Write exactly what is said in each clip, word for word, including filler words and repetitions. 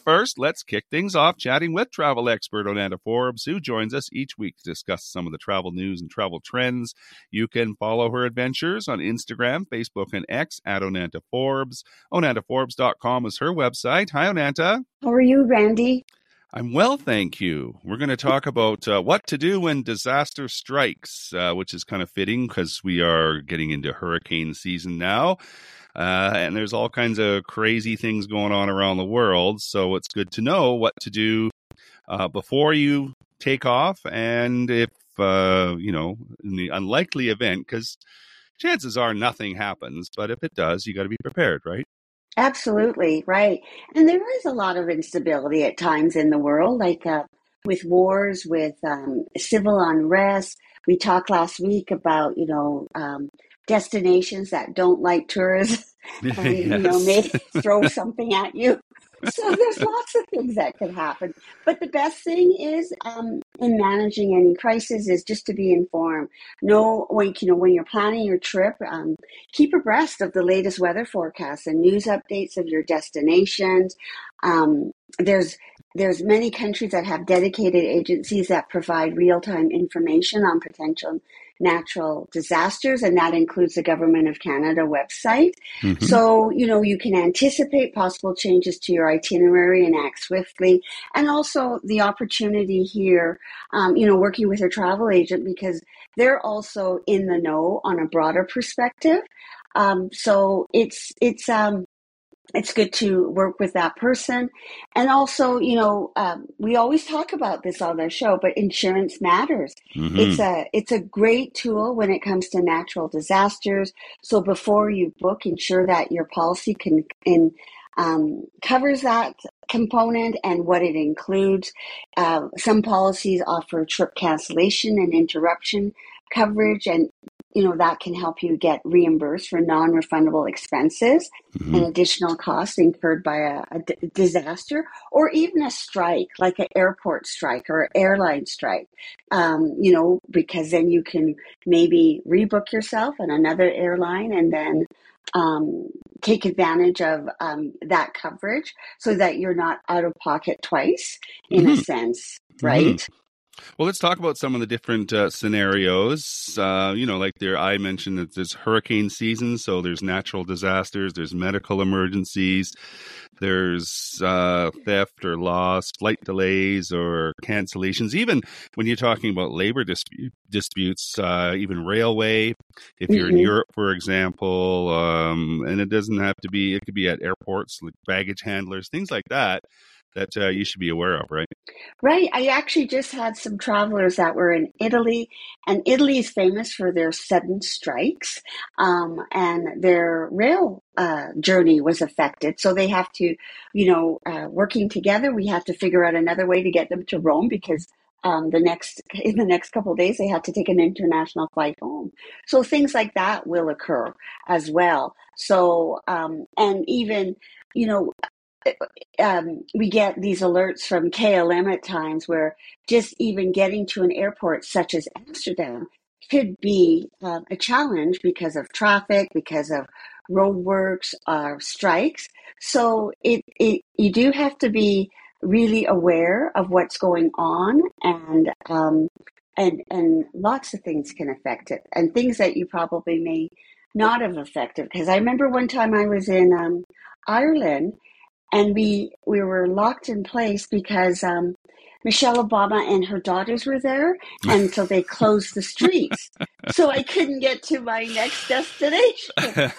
first, let's kick things off chatting with travel expert Onanta Forbes, who joins us each week to discuss some of the travel news and travel trends. You can follow her adventures on Instagram, Facebook, and X at Onanta Forbes. Onanta Forbes dot com is her website. Hi, Onanta. How are you, Randy? I'm well, thank you. We're going to talk about uh, what to do when disaster strikes, uh, which is kind of fitting because we are getting into hurricane season now. Uh, and there's all kinds of crazy things going on around the world. So it's good to know what to do uh, before you take off. And if, uh, you know, in the unlikely event, because chances are nothing happens. But if it does, you got to be prepared, right? Absolutely, right. And there is a lot of instability at times in the world, like uh, with wars, with um, civil unrest. We talked last week about, you know, um, destinations that don't like tourists and, yes. you know, may throw something at you. So there's lots of things that could happen. But the best thing is um, in managing any crisis is just to be informed. Know when, you know, when you're planning your trip, um, keep abreast of the latest weather forecasts and news updates of your destinations. Um, there's There's many countries that have dedicated agencies that provide real-time information on potential natural disasters, and that includes the Government of Canada website. Mm-hmm. So, you know, you can anticipate possible changes to your itinerary and act swiftly. And also the opportunity here, um, you know, working with a travel agent because they're also in the know on a broader perspective. Um, so it's, it's, um, It's good to work with that person. And also, you know, um, we always talk about this on our show, but insurance matters. Mm-hmm. It's a it's a great tool when it comes to natural disasters. So before you book, ensure that your policy can in, um, covers that component and what it includes. Uh, some policies offer trip cancellation and interruption coverage, and you know, that can help you get reimbursed for non-refundable expenses mm-hmm. and additional costs incurred by a, a d- disaster or even a strike, like an airport strike or airline strike, um, you know, because then you can maybe rebook yourself on another airline and then um, take advantage of um, that coverage so that you're not out of pocket twice, in mm-hmm. a sense, right? Mm-hmm. Well, let's talk about some of the different uh, scenarios. Uh, you know, like there, I mentioned that there's hurricane season, so there's natural disasters, there's medical emergencies, there's uh, theft or loss, flight delays or cancellations. Even when you're talking about labor dispute, disputes, uh, even railway, if you're mm-hmm. in Europe, for example, um, and it doesn't have to be, it could be at airports, like baggage handlers, things like that. That uh, you should be aware of, right? Right. I actually just had some travelers that were in Italy, and Italy is famous for their sudden strikes, um, and their rail uh, journey was affected. So they have to, you know, uh, working together, we have to figure out another way to get them to Rome because um, the next in the next couple of days they have to take an international flight home. So things like that will occur as well. So um, and even, you know. Um, we get these alerts from K L M at times where just even getting to an airport such as Amsterdam could be uh, a challenge because of traffic, because of roadworks, or strikes. So it, it you do have to be really aware of what's going on, and um, and and lots of things can affect it, and things that you probably may not have affected. Because I remember one time I was in um, Ireland. And we we were locked in place because um, Michelle Obama and her daughters were there, and so they closed the streets. So I couldn't get to my next destination.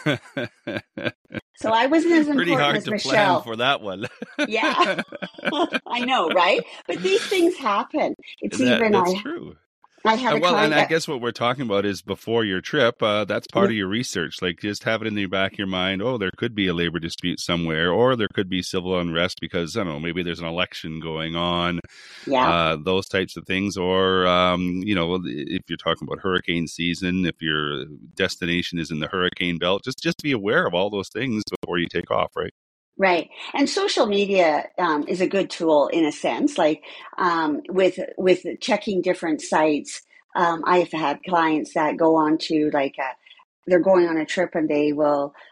So I wasn't as important Pretty hard as to Michelle. Plan for that one. Yeah, I know, right? But these things happen. It's that, even that's I. true. I had uh, a well, and that, I guess what we're talking about is before your trip. Uh, that's part yeah. of your research. Like, just have it in the back of your mind. Oh, there could be a labor dispute somewhere, or there could be civil unrest because I don't know. Maybe there's an election going on. Yeah, uh, those types of things. Or um, you know, if you're talking about hurricane season, if your destination is in the hurricane belt, just just be aware of all those things before you take off. Right. Right. And social media um, is a good tool in a sense, like um, with with checking different sites. Um, I've had clients that go on to like a, they're going on a trip and they will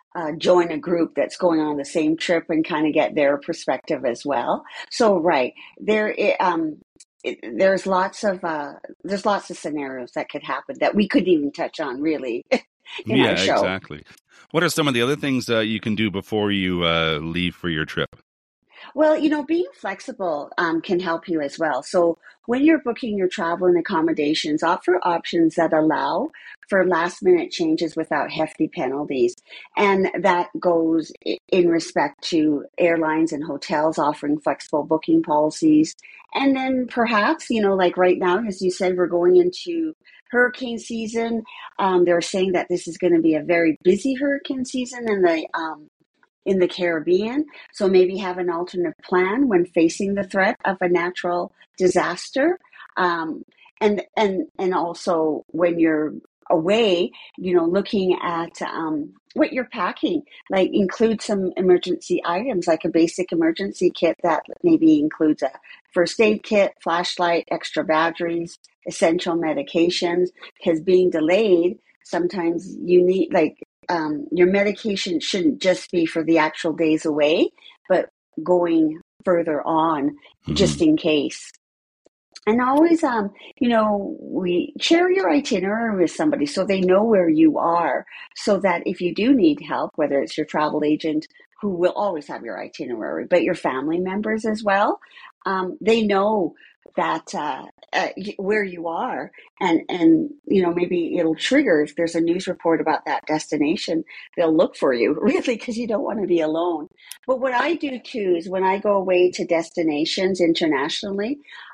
uh, join a group that's going on the same trip and kind of get their perspective as well. So, right there, it, um, it, there's lots of uh, there's lots of scenarios that could happen that we couldn't even touch on really in our Yeah, show. exactly. What are some of the other things uh, you can do before you uh, leave for your trip? Well, you know, being flexible um, can help you as well. So when you're booking your travel and accommodations, opt for options that allow for last minute changes without hefty penalties. And that goes in respect to airlines and hotels offering flexible booking policies. And then perhaps, you know, like right now, as you said, we're going into hurricane season. Um, they're saying that this is going to be a very busy hurricane season, and the um, in the Caribbean. So maybe have an alternate plan when facing the threat of a natural disaster. Um, and and and also when you're away, you know, looking at um, what you're packing, like include some emergency items, like a basic emergency kit that maybe includes a first aid kit, flashlight, extra batteries, essential medications. Because being delayed, sometimes you need like um, your medication shouldn't just be for the actual days away, but going further on just Mm-hmm. in case. And always, um, you know, we share your itinerary with somebody so they know where you are, so that if you do need help, whether it's your travel agent who will always have your itinerary, but your family members as well, um, they know that uh, uh, where you are, and and you know maybe it'll trigger if there's a news report about that destination, they'll look for you really because you don't want to be alone. But what I do too is when I go away to destinations internationally,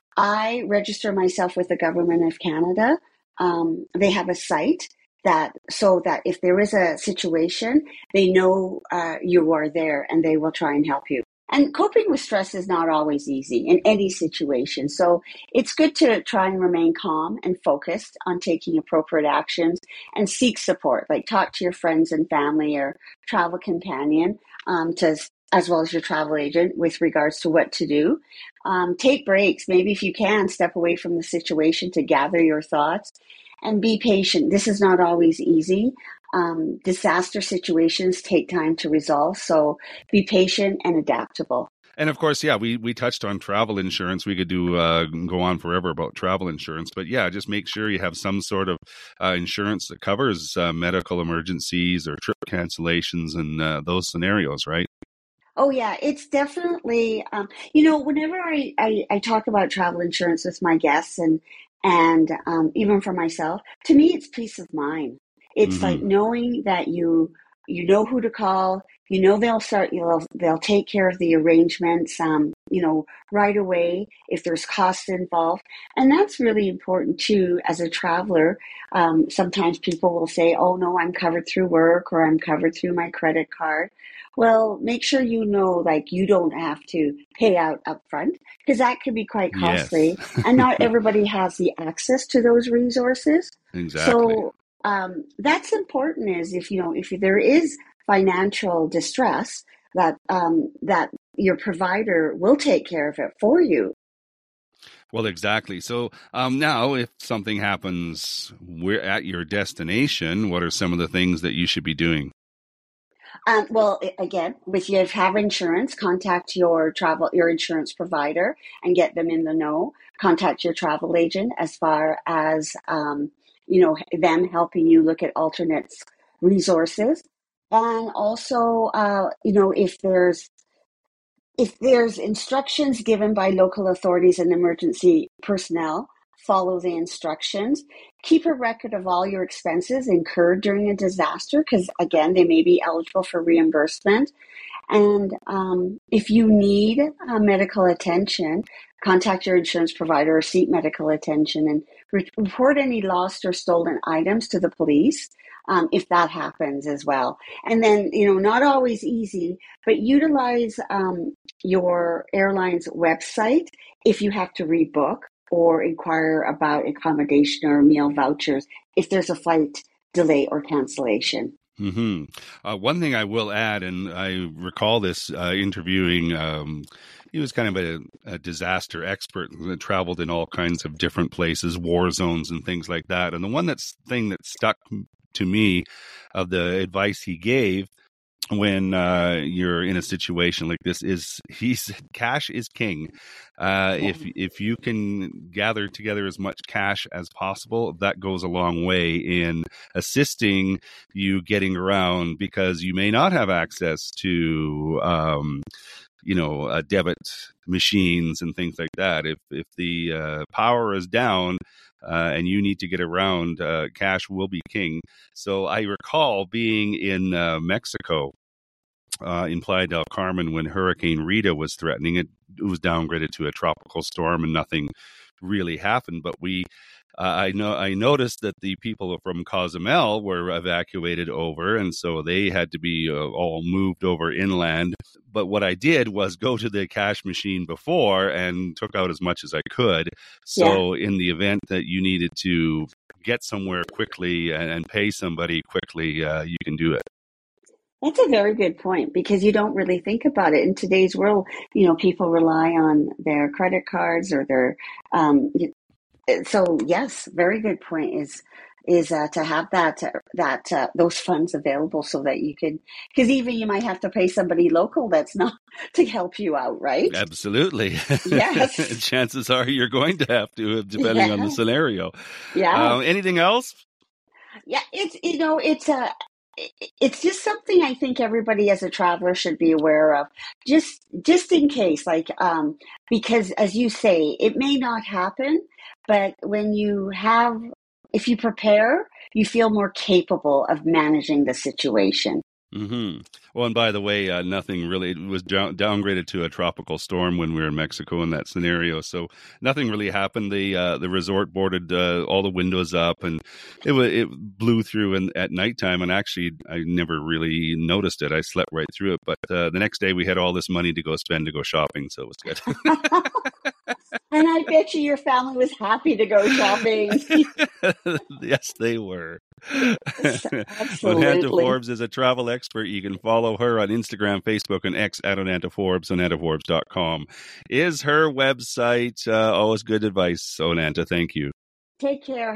I register myself with the Government of Canada. Um, they have a site that so that if there is a situation, they know uh, you are there and they will try and help you. And coping with stress is not always easy in any situation. So it's good to try and remain calm and focused on taking appropriate actions and seek support, like talk to your friends and family or travel companion um, to as well as your travel agent with regards to what to do. Um, take breaks. Maybe if you can, step away from the situation to gather your thoughts and be patient. This is not always easy. Um, disaster situations take time to resolve. So be patient and adaptable. And of course, yeah, we, we touched on travel insurance. We could do uh, go on forever about travel insurance, but yeah, just make sure you have some sort of uh, insurance that covers uh, medical emergencies or trip cancellations and uh, those scenarios, right? Oh yeah, it's definitely um, you know whenever I, I I talk about travel insurance with my guests and and um, even for myself, to me it's peace of mind. It's like Mm-hmm. knowing that you you know who to call. You know they'll start. You know they'll take care of the arrangements. Um, you know right away if there's costs involved, and that's really important too. As a traveler, um, sometimes people will say, "Oh no, I'm covered through work or I'm covered through my credit card." Well, make sure you know, like, you don't have to pay out upfront because that can be quite Yes, costly, and not everybody has the access to those resources. exactly. So um, that's important. Is if you know if there is financial distress, that um, that your provider will take care of it for you. Well, exactly. So um, now, if something happens, we're at your destination. What are some of the things that you should be doing? Um, well, again, if you have insurance, contact your travel, your insurance provider and get them in the know. Contact your travel agent as far as, um, you know, them helping you look at alternate resources. And also, uh, you know, if there's if there's instructions given by local authorities and emergency personnel, follow the instructions. Keep a record of all your expenses incurred during a disaster because, again, they may be eligible for reimbursement. And um, if you need uh, medical attention, contact your insurance provider or seek medical attention and re- report any lost or stolen items to the police um, if that happens as well. And then, you know, not always easy, but utilize um, your airline's website if you have to rebook or inquire about accommodation or meal vouchers if there's a flight delay or cancellation. Hmm. Uh, one thing I will add, and I recall this uh, interviewing, um, he was kind of a, a disaster expert and traveled in all kinds of different places, war zones and things like that. And the one that's thing that stuck to me of the advice he gave when uh, you're in a situation like this is he's cash is king. Uh, if if you can gather together as much cash as possible, that goes a long way in assisting you getting around, because you may not have access to um, you know uh, debit machines and things like that. If if the uh, power is down, Uh, and you need to get around, uh, cash will be king. So I recall being in uh, Mexico, uh, in Playa del Carmen, when Hurricane Rita was threatening. It, it was downgraded to a tropical storm, and nothing really happened. But we, uh, I know, I noticed that the people from Cozumel were evacuated over, and so they had to be uh, all moved over inland. But what I did was go to the cash machine before and took out as much as I could. So yeah. In the event that you needed to get somewhere quickly and, and pay somebody quickly, uh, you can do it. That's a very good point, because you don't really think about it in today's world. You know, people rely on their credit cards or their, um, so yes, very good point is, is uh, to have that, uh, that, uh, those funds available so that you can, because even you might have to pay somebody local that's not to help you out, right? Absolutely. Yes. Chances are you're going to have to, depending yeah. on the scenario. Yeah. Um, anything else? Yeah. It's, you know, it's a, uh, it's just something I think everybody as a traveler should be aware of, just just in case, like, um, because as you say, it may not happen, but when you have, if you prepare, you feel more capable of managing the situation. Mm-hmm. Well, and by the way, uh, nothing really, it was down, downgraded to a tropical storm when we were in Mexico in that scenario. So nothing really happened. The uh, the resort boarded uh, all the windows up, and it was it blew through in, at nighttime. And actually, I never really noticed it. I slept right through it. But uh, the next day, we had all this money to go spend to go shopping, so it was good. And I bet you your family was happy to go shopping. Yes, they were. Absolutely. Onanta Forbes is a travel expert. You can follow her on Instagram, Facebook, and X at Onanta Forbes, onanta forbes dot com is her website. Uh, always good advice, Onanta. Thank you. Take care.